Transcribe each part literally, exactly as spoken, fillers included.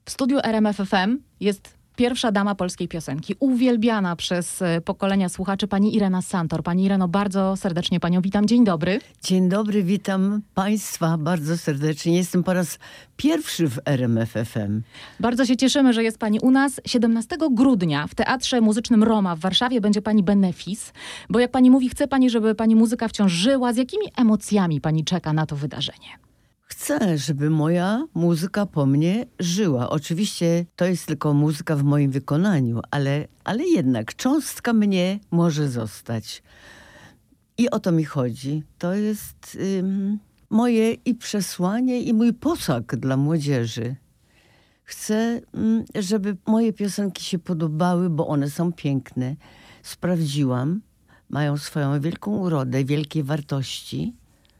W studiu R M F F M jest pierwsza dama polskiej piosenki, uwielbiana przez pokolenia słuchaczy, pani Irena Santor. Pani Ireno, bardzo serdecznie panią witam. Dzień dobry. Dzień dobry, witam państwa bardzo serdecznie. Jestem po raz pierwszy w R M F F M. Bardzo się cieszymy, że jest pani u nas. siedemnastego grudnia w Teatrze Muzycznym Roma w Warszawie będzie pani benefis, bo jak pani mówi, chce pani, żeby pani muzyka wciąż żyła. Z jakimi emocjami pani czeka na to wydarzenie? Chcę, żeby moja muzyka po mnie żyła. Oczywiście to jest tylko muzyka w moim wykonaniu, ale, ale jednak cząstka mnie może zostać. I o to mi chodzi. To jest ym, moje i przesłanie, i mój posag dla młodzieży. Chcę, ym, żeby moje piosenki się podobały, bo one są piękne. Sprawdziłam, mają swoją wielką urodę, wielkie wartości.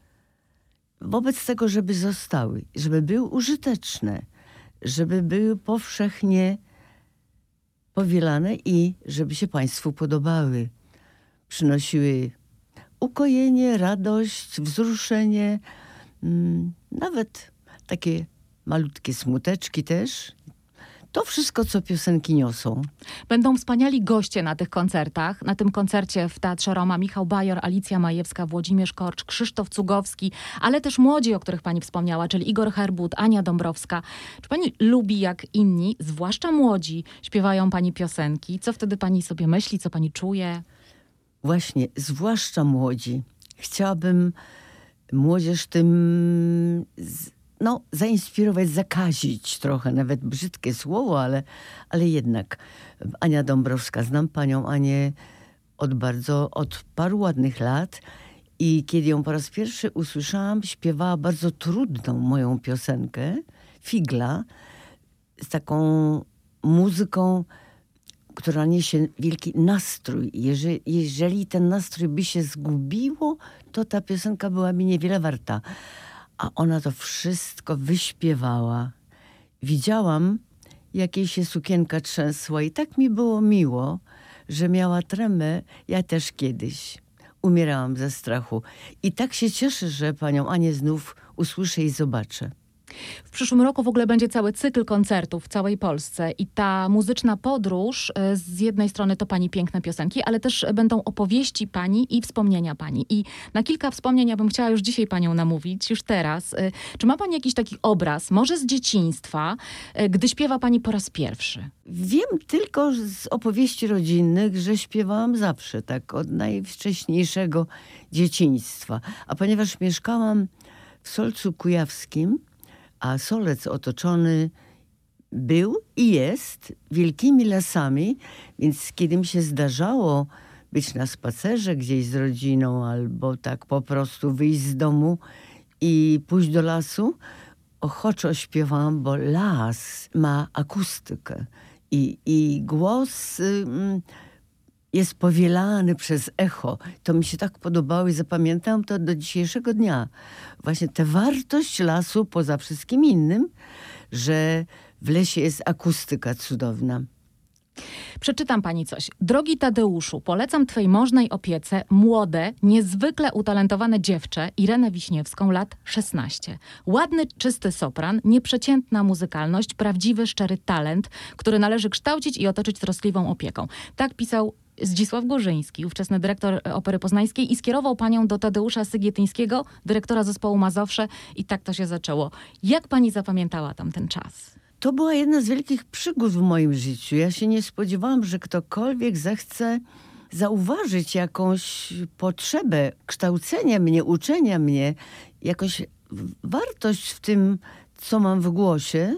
Wobec tego, żeby zostały, żeby były użyteczne, żeby były powszechnie powielane i żeby się państwu podobały. Przynosiły ukojenie, radość, wzruszenie, mm, nawet takie malutkie smuteczki też. To wszystko, co piosenki niosą. Będą wspaniali goście na tych koncertach. Na tym koncercie w Teatrze Roma Michał Bajor, Alicja Majewska, Włodzimierz Korcz, Krzysztof Cugowski, ale też młodzi, o których pani wspomniała, czyli Igor Herbut, Ania Dąbrowska. Czy pani lubi, jak inni, zwłaszcza młodzi, śpiewają pani piosenki? Co wtedy pani sobie myśli, co pani czuje? Właśnie, zwłaszcza młodzi. Chciałabym młodzież tym z, no, zainspirować, zakazić trochę, nawet brzydkie słowo, ale, ale jednak. Ania Dąbrowska, znam panią Anię od bardzo, od paru ładnych lat i kiedy ją po raz pierwszy usłyszałam, śpiewała bardzo trudną moją piosenkę, Figla, z taką muzyką, która niesie wielki nastrój. Jeżeli, jeżeli ten nastrój by się zgubiło, to ta piosenka była mi niewiele warta. A ona to wszystko wyśpiewała. Widziałam, jak jej się sukienka trzęsła i tak mi było miło, że miała tremę. Ja też kiedyś umierałam ze strachu. I tak się cieszę, że panią Anię znów usłyszę i zobaczę. W przyszłym roku w ogóle będzie cały cykl koncertów w całej Polsce i ta muzyczna podróż, z jednej strony to pani piękne piosenki, ale też będą opowieści pani i wspomnienia pani. I na kilka wspomnień ja bym chciała już dzisiaj panią namówić, już teraz. Czy ma pani jakiś taki obraz, może z dzieciństwa, gdy śpiewa pani po raz pierwszy? Wiem tylko z opowieści rodzinnych, że śpiewałam zawsze, tak od najwcześniejszego dzieciństwa. A ponieważ mieszkałam w Solcu Kujawskim, a Solec otoczony był i jest wielkimi lasami, więc kiedy mi się zdarzało być na spacerze gdzieś z rodziną albo tak po prostu wyjść z domu i pójść do lasu, ochoczo śpiewałam, bo las ma akustykę i, i głos y, jest powielany przez echo. To mi się tak podobało i zapamiętałam to do dzisiejszego dnia. Właśnie tę wartość lasu poza wszystkim innym, że w lesie jest akustyka cudowna. Przeczytam pani coś. Drogi Tadeuszu, polecam twej możnej opiece młode, niezwykle utalentowane dziewczę Irenę Wiśniewską, lat szesnaście. Ładny, czysty sopran, nieprzeciętna muzykalność, prawdziwy, szczery talent, który należy kształcić i otoczyć troskliwą opieką. Tak pisał Zdzisław Gorzyński, ówczesny dyrektor Opery Poznańskiej, i skierował panią do Tadeusza Sygietyńskiego, dyrektora zespołu Mazowsze, i tak to się zaczęło. Jak pani zapamiętała tamten czas? To była jedna z wielkich przygód w moim życiu. Ja się nie spodziewałam, że ktokolwiek zechce zauważyć jakąś potrzebę kształcenia mnie, uczenia mnie, jakąś wartość w tym, co mam w głosie.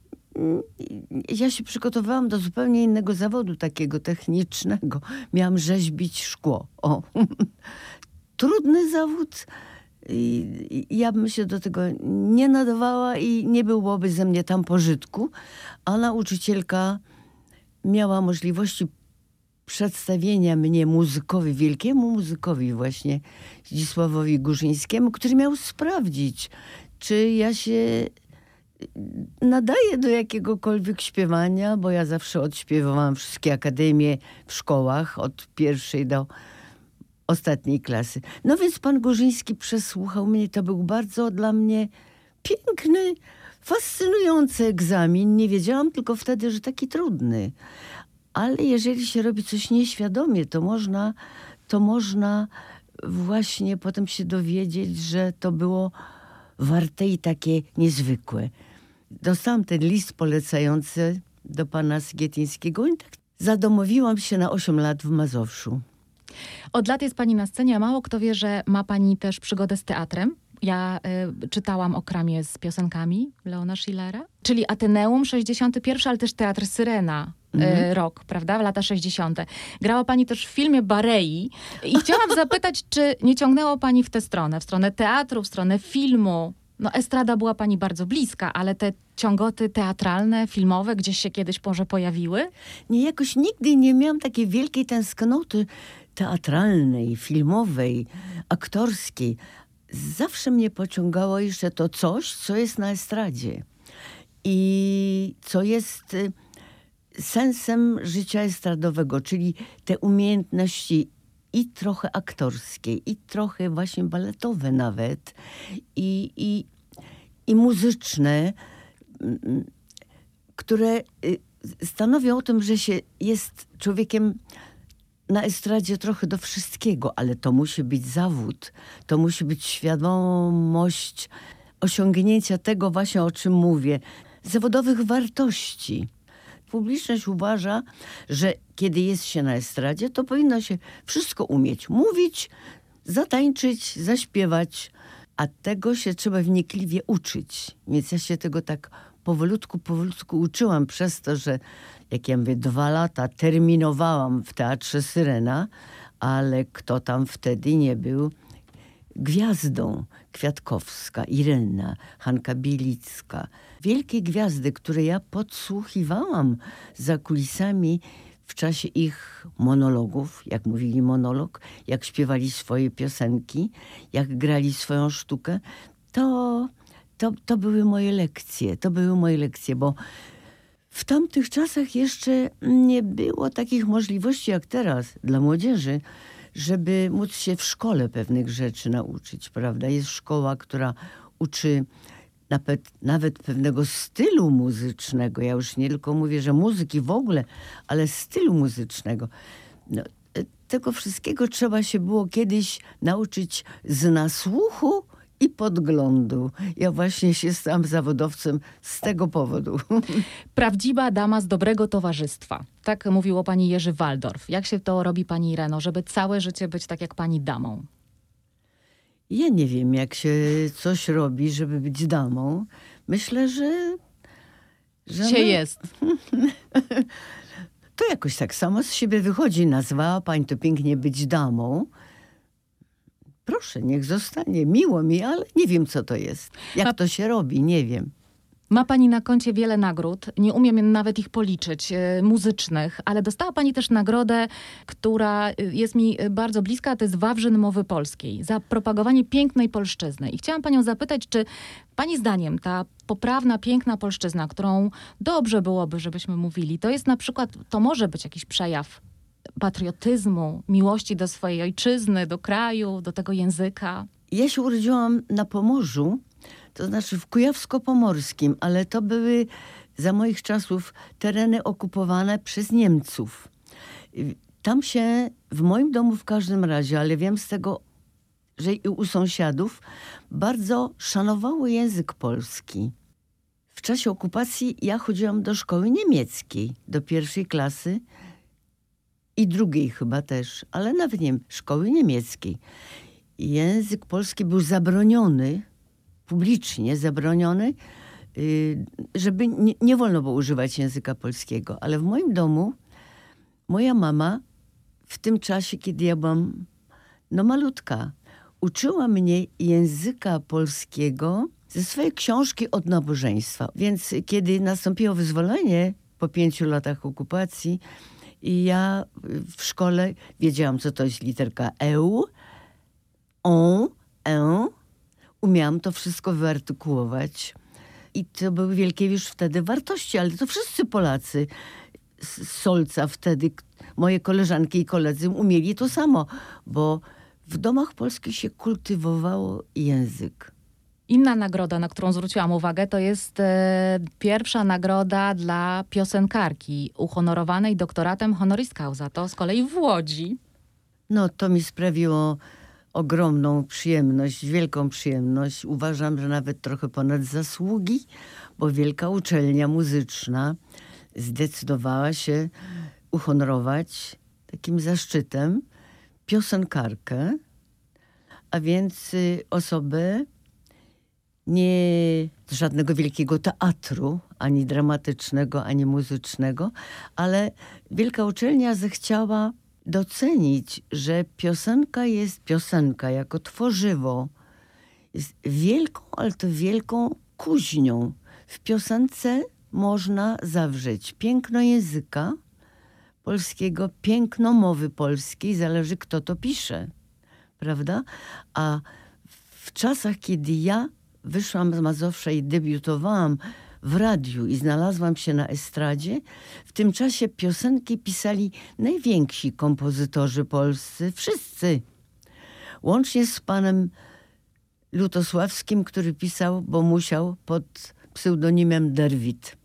Ja się przygotowałam do zupełnie innego zawodu, takiego technicznego. Miałam rzeźbić szkło. O. Trudny zawód. I ja bym się do tego nie nadawała i nie byłoby ze mnie tam pożytku. A nauczycielka miała możliwości przedstawienia mnie muzykowi, wielkiemu muzykowi właśnie, Zdzisławowi Gorzyńskiemu, który miał sprawdzić, czy ja się nadaję do jakiegokolwiek śpiewania, bo ja zawsze odśpiewałam wszystkie akademie w szkołach, od pierwszej do ostatniej klasy. No więc pan Gorzyński przesłuchał mnie. To był bardzo dla mnie piękny, fascynujący egzamin. Nie wiedziałam tylko wtedy, że taki trudny. Ale jeżeli się robi coś nieświadomie, to można, to można właśnie potem się dowiedzieć, że to było warte i takie niezwykłe. Dostałam ten list polecający do pana Sygietyńskiego i tak zadomowiłam się na osiem lat w Mazowszu. Od lat jest pani na scenie, a mało kto wie, że ma pani też przygodę z teatrem. Ja y, czytałam o Kramie z piosenkami Leona Schillera, czyli Ateneum sześćdziesiąty pierwszy, ale też Teatr Syrena. Mhm. Rok, prawda? W lata sześćdziesiąte. Grała pani też w filmie Barei i chciałam zapytać, czy nie ciągnęło pani w tę stronę, w stronę teatru, w stronę filmu? No estrada była pani bardzo bliska, ale te ciągoty teatralne, filmowe gdzieś się kiedyś może pojawiły? Nie, jakoś nigdy nie miałam takiej wielkiej tęsknoty teatralnej, filmowej, aktorskiej. Zawsze mnie pociągało jeszcze to coś, co jest na estradzie i co jest sensem życia estradowego, czyli te umiejętności i trochę aktorskie, i trochę właśnie baletowe nawet, i, i, i muzyczne, które stanowią o tym, że się jest człowiekiem na estradzie trochę do wszystkiego, ale to musi być zawód, to musi być świadomość osiągnięcia tego właśnie, o czym mówię, zawodowych wartości. Publiczność uważa, że kiedy jest się na estradzie, to powinno się wszystko umieć. Mówić, zatańczyć, zaśpiewać, a tego się trzeba wnikliwie uczyć. Więc ja się tego tak powolutku, powolutku uczyłam przez to, że jak ja mówię, dwa lata terminowałam w Teatrze Syrena, ale kto tam wtedy nie był gwiazdą? Kwiatkowska, Irena, Hanka Bielicka. Wielkie gwiazdy, które ja podsłuchiwałam za kulisami w czasie ich monologów, jak mówili monolog, jak śpiewali swoje piosenki, jak grali swoją sztukę. To, to, to były moje lekcje, to były moje lekcje, bo w tamtych czasach jeszcze nie było takich możliwości jak teraz dla młodzieży, żeby móc się w szkole pewnych rzeczy nauczyć, prawda? Jest szkoła, która uczy nawet, nawet pewnego stylu muzycznego. Ja już nie tylko mówię, że muzyki w ogóle, ale stylu muzycznego. No, tego wszystkiego trzeba się było kiedyś nauczyć z nasłuchu i podglądu. Ja właśnie się stałam zawodowcem z tego powodu. Prawdziwa dama z dobrego towarzystwa. Tak mówiło pani Jerzy Waldorf. Jak się to robi pani Ireno, żeby całe życie być tak jak pani damą? Ja nie wiem, jak się coś robi, żeby być damą. Myślę, że... że się no, jest. To jakoś tak samo z siebie wychodzi. Nazwała pani to pięknie być damą. Proszę, niech zostanie. Miło mi, ale nie wiem, co to jest. Jak Ma... to się robi, nie wiem. Ma pani na koncie wiele nagród, nie umiem nawet ich policzyć, y, muzycznych, ale dostała pani też nagrodę, która jest mi bardzo bliska, to jest Wawrzyn Mowy Polskiej, za propagowanie pięknej polszczyzny. I chciałam panią zapytać, czy pani zdaniem ta poprawna, piękna polszczyzna, którą dobrze byłoby, żebyśmy mówili, to jest na przykład, to może być jakiś przejaw patriotyzmu, miłości do swojej ojczyzny, do kraju, do tego języka? Ja się urodziłam na Pomorzu, to znaczy w Kujawsko-Pomorskim, ale to były za moich czasów tereny okupowane przez Niemców. Tam się, w moim domu w każdym razie, ale wiem z tego, że i u sąsiadów, bardzo szanowało język polski. W czasie okupacji ja chodziłam do szkoły niemieckiej, do pierwszej klasy i drugiej chyba też, ale nawet nie wiem, szkoły niemieckiej. Język polski był zabroniony, publicznie zabroniony, żeby nie, nie wolno było używać języka polskiego. Ale w moim domu moja mama w tym czasie, kiedy ja byłam no malutka, uczyła mnie języka polskiego ze swojej książki od nabożeństwa. Więc kiedy nastąpiło wyzwolenie po pięciu latach okupacji, i ja w szkole wiedziałam, co to jest literka eu, on, en. Umiałam to wszystko wyartykułować. I to były wielkie już wtedy wartości, ale to wszyscy Polacy z Solca wtedy, moje koleżanki i koledzy umieli to samo, bo w domach polskich się kultywowało język. Inna nagroda, na którą zwróciłam uwagę, to jest e, pierwsza nagroda dla piosenkarki uhonorowanej doktoratem honoris causa. To z kolei w Łodzi. No to mi sprawiło ogromną przyjemność, wielką przyjemność. Uważam, że nawet trochę ponad zasługi, bo wielka uczelnia muzyczna zdecydowała się uhonorować takim zaszczytem piosenkarkę, a więc y, osobę nie z żadnego wielkiego teatru, ani dramatycznego, ani muzycznego, ale wielka uczelnia zechciała docenić, że piosenka jest piosenka jako tworzywo. Jest wielką, ale to wielką kuźnią. W piosence można zawrzeć piękno języka polskiego, piękno mowy polskiej, zależy kto to pisze, prawda? A w czasach, kiedy ja wyszłam z Mazowsza i debiutowałam w radiu i znalazłam się na estradzie, w tym czasie piosenki pisali najwięksi kompozytorzy polscy, wszyscy. Łącznie z panem Lutosławskim, który pisał, bo musiał, pod pseudonimem Derwit.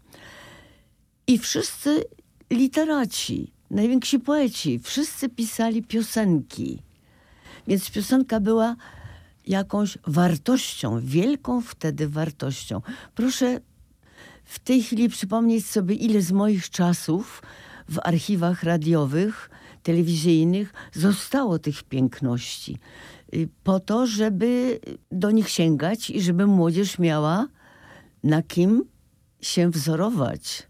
I wszyscy literaci, najwięksi poeci, wszyscy pisali piosenki. Więc piosenka była jakąś wartością, wielką wtedy wartością. Proszę w tej chwili przypomnieć sobie, ile z moich czasów w archiwach radiowych, telewizyjnych zostało tych piękności. Po to, żeby do nich sięgać i żeby młodzież miała na kim się wzorować.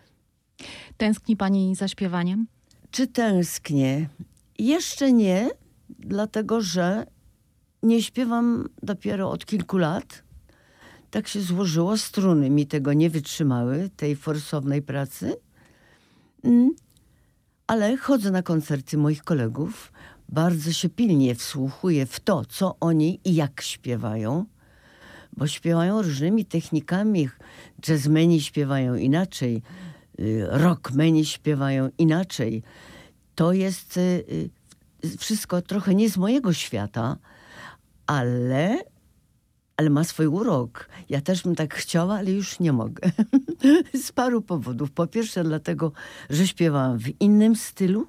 Tęskni pani za śpiewaniem? Czy tęsknię? Jeszcze nie, dlatego że nie śpiewam dopiero od kilku lat. Tak się złożyło, struny mi tego nie wytrzymały, tej forsownej pracy. Ale chodzę na koncerty moich kolegów, bardzo się pilnie wsłuchuję w to, co oni i jak śpiewają, bo śpiewają różnymi technikami. Jazzmeni śpiewają inaczej, rockmeni śpiewają inaczej. To jest wszystko trochę nie z mojego świata, ale, ale ma swój urok. Ja też bym tak chciała, ale już nie mogę. Z paru powodów. Po pierwsze dlatego, że śpiewałam w innym stylu,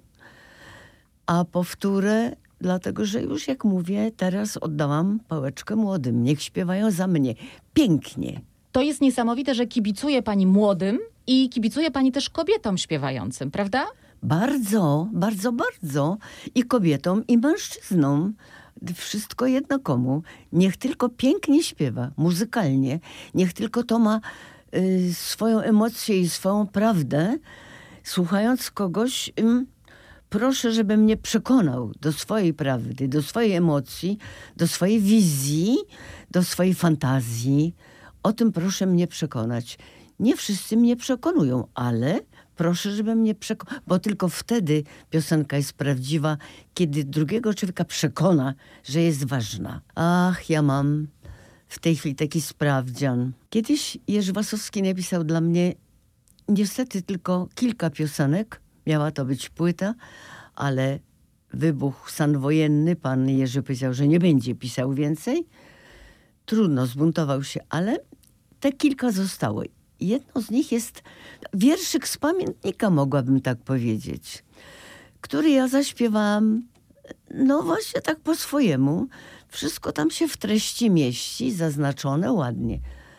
a po wtóre dlatego, że już jak mówię, teraz oddałam pałeczkę młodym. Niech śpiewają za mnie. Pięknie. To jest niesamowite, że kibicuje pani młodym i kibicuje pani też kobietom śpiewającym, prawda? Bardzo, bardzo, bardzo. I kobietom, i mężczyznom. Wszystko jedno komu. Niech tylko pięknie śpiewa, muzykalnie. Niech tylko to ma y, swoją emocję i swoją prawdę. Słuchając kogoś, y, proszę, żeby mnie przekonał do swojej prawdy, do swojej emocji, do swojej wizji, do swojej fantazji. O tym proszę mnie przekonać. Nie wszyscy mnie przekonują, ale proszę, żeby mnie przekonał, bo tylko wtedy piosenka jest prawdziwa, kiedy drugiego człowieka przekona, że jest ważna. Ach, ja mam w tej chwili taki sprawdzian. Kiedyś Jerzy Wasowski napisał dla mnie niestety tylko kilka piosenek. Miała to być płyta, ale wybuchł stan wojenny. Pan Jerzy powiedział, że nie będzie pisał więcej. Trudno, zbuntował się, ale te kilka zostało. Jedno z nich jest wierszyk z pamiętnika, mogłabym tak powiedzieć, który ja zaśpiewałam, no właśnie tak po swojemu. Wszystko tam się w treści mieści, zaznaczone ładnie.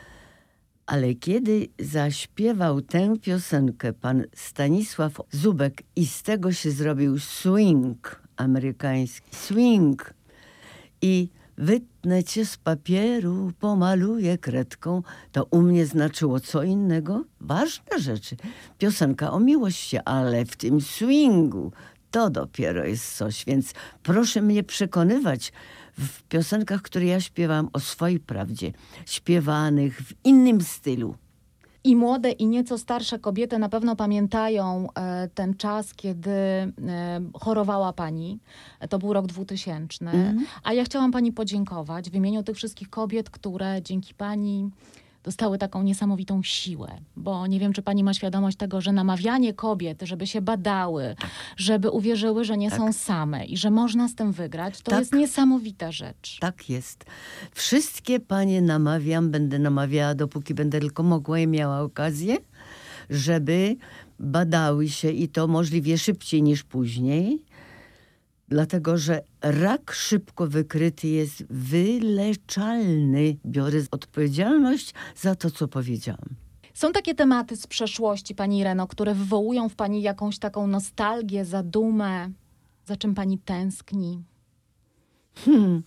Ale kiedy zaśpiewał tę piosenkę pan Stanisław Zubek i z tego się zrobił swing amerykański, swing i wytnę cię z papieru, pomaluję kredką, to u mnie znaczyło co innego? Ważne rzeczy. Piosenka o miłości, ale w tym swingu to dopiero jest coś. Więc proszę mnie przekonywać w piosenkach, które ja śpiewam, o swojej prawdzie. Śpiewanych w innym stylu. I młode, i nieco starsze kobiety na pewno pamiętają e, ten czas, kiedy e, chorowała pani. To był rok dwutysięczny. Mm. A ja chciałam pani podziękować w imieniu tych wszystkich kobiet, które dzięki pani dostały taką niesamowitą siłę. Bo nie wiem, czy pani ma świadomość tego, że namawianie kobiet, żeby się badały, Tak. żeby uwierzyły, że nie Tak. są same i że można z tym wygrać, to Tak. jest niesamowita rzecz. Tak jest. Wszystkie panie namawiam, będę namawiała, dopóki będę tylko mogła i miała okazję, żeby badały się i to możliwie szybciej niż później, dlatego że rak szybko wykryty jest wyleczalny. Biorę odpowiedzialność za to, co powiedziałam. Są takie tematy z przeszłości, pani Ireno, które wywołują w pani jakąś taką nostalgię, zadumę, za czym pani tęskni? Hmm.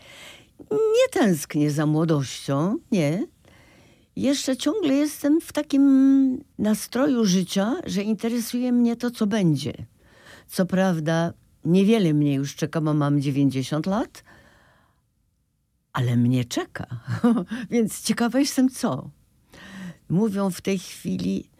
Nie tęsknię za młodością, nie. Jeszcze ciągle jestem w takim nastroju życia, że interesuje mnie to, co będzie. Co prawda niewiele mnie już czeka, bo mam dziewięćdziesiąt lat, ale mnie czeka. Więc ciekawa jestem co. Mówią w tej chwili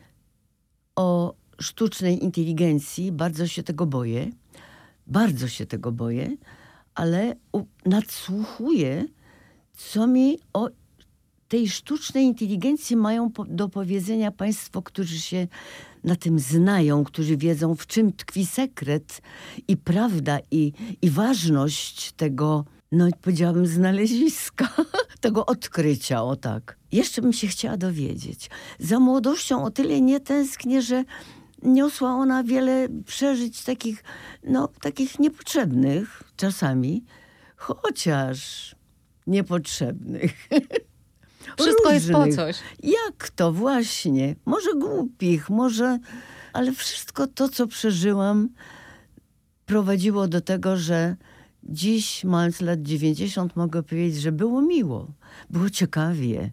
o sztucznej inteligencji. Bardzo się tego boję. Bardzo się tego boję, ale u- nadsłuchuję, co mi o tej sztucznej inteligencji mają po, do powiedzenia państwo, którzy się na tym znają, którzy wiedzą, w czym tkwi sekret i prawda i, i ważność tego, no powiedziałabym, znaleziska, tego odkrycia, o tak. Jeszcze bym się chciała dowiedzieć. Za młodością o tyle nie tęsknię, że niosła ona wiele przeżyć takich, no, takich niepotrzebnych czasami, chociaż niepotrzebnych. Wszystko jest po Różnych. coś. Jak to właśnie? Może głupich, może... Ale wszystko to, co przeżyłam, prowadziło do tego, że dziś, mając lat dziewięćdziesiąt, mogę powiedzieć, że było miło. Było ciekawie.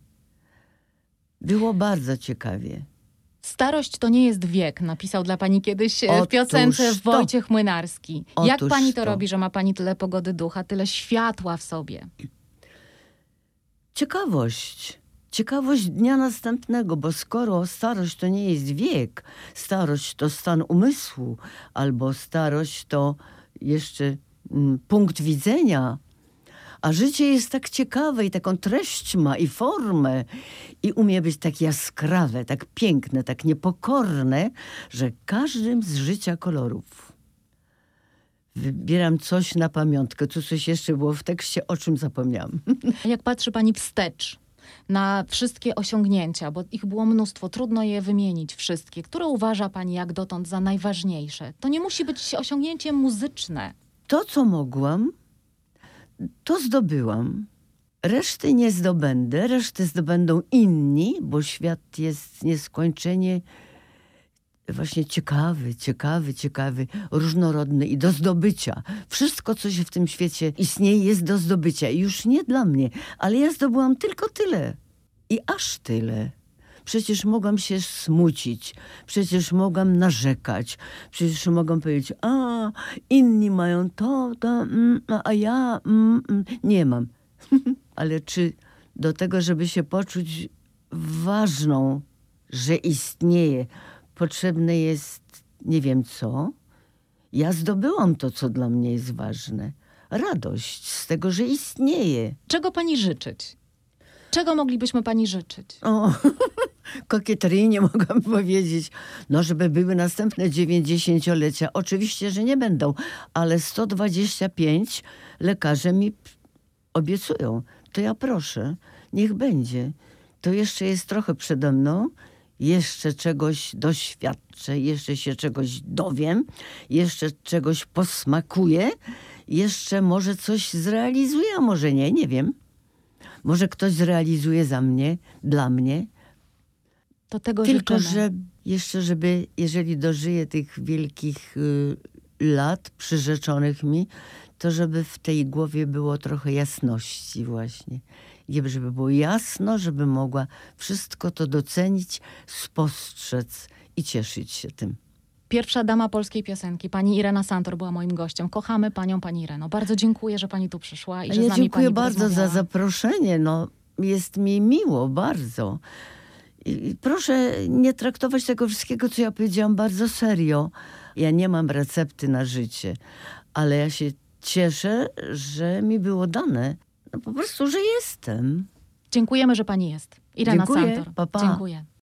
Było bardzo ciekawie. Starość to nie jest wiek, napisał dla pani kiedyś e, w Otóż piosence to. Wojciech Młynarski. Jak Otóż pani to, to. robi, że ma pani tyle pogody ducha, tyle światła w sobie? Ciekawość. Ciekawość dnia następnego, bo skoro starość to nie jest wiek, starość to stan umysłu, albo starość to jeszcze mm, punkt widzenia, a życie jest tak ciekawe i taką treść ma i formę i umie być tak jaskrawe, tak piękne, tak niepokorne, że każdym z życia kolorów. Wybieram coś na pamiątkę. Tu coś jeszcze było w tekście, o czym zapomniałam. Jak patrzy pani wstecz na wszystkie osiągnięcia, bo ich było mnóstwo, trudno je wymienić wszystkie, które uważa pani jak dotąd za najważniejsze? To nie musi być osiągnięcie muzyczne. To, co mogłam, to zdobyłam. Reszty nie zdobędę, reszty zdobędą inni, bo świat jest nieskończenie właśnie ciekawy, ciekawy, ciekawy, różnorodny i do zdobycia. Wszystko, co się w tym świecie istnieje, jest do zdobycia. I już nie dla mnie, ale ja zdobyłam tylko tyle. I aż tyle. Przecież mogłam się smucić, przecież mogłam narzekać, przecież mogłam powiedzieć, a inni mają to, to mm, a ja mm, mm, nie mam. Ale czy do tego, żeby się poczuć ważną, że istnieje, potrzebne jest nie wiem co? Ja zdobyłam to, co dla mnie jest ważne. Radość z tego, że istnieje. Czego pani życzyć? Czego moglibyśmy pani życzyć? O, kokieteryjnie mogłam powiedzieć, no żeby były następne dziewięćdziesięciolecia. Oczywiście, że nie będą, ale sto dwadzieścia pięć lekarze mi obiecują. To ja proszę, niech będzie. To jeszcze jest trochę przede mną. Jeszcze czegoś doświadczę, jeszcze się czegoś dowiem, jeszcze czegoś posmakuję, jeszcze może coś zrealizuję, a może nie, nie wiem. Może ktoś zrealizuje za mnie, dla mnie. To tego Tylko, życzymy. że jeszcze, żeby, jeżeli dożyję tych wielkich y, lat przyrzeczonych mi, to żeby w tej głowie było trochę jasności właśnie. I żeby było jasno, żeby mogła wszystko to docenić, spostrzec i cieszyć się tym. Pierwsza dama polskiej piosenki, pani Irena Santor była moim gościem. Kochamy panią, pani Ireno. Bardzo dziękuję, że pani tu przyszła i A że z ja nami dziękuję pani bardzo za porozmawiała. zaproszenie. No, jest mi miło, bardzo. I proszę nie traktować tego wszystkiego, co ja powiedziałam, bardzo serio. Ja nie mam recepty na życie, ale ja się cieszę, że mi było dane. No po prostu, że jestem. Dziękujemy, że pani jest. Irena Dziękuję, Santor. pa, pa. Dziękuję.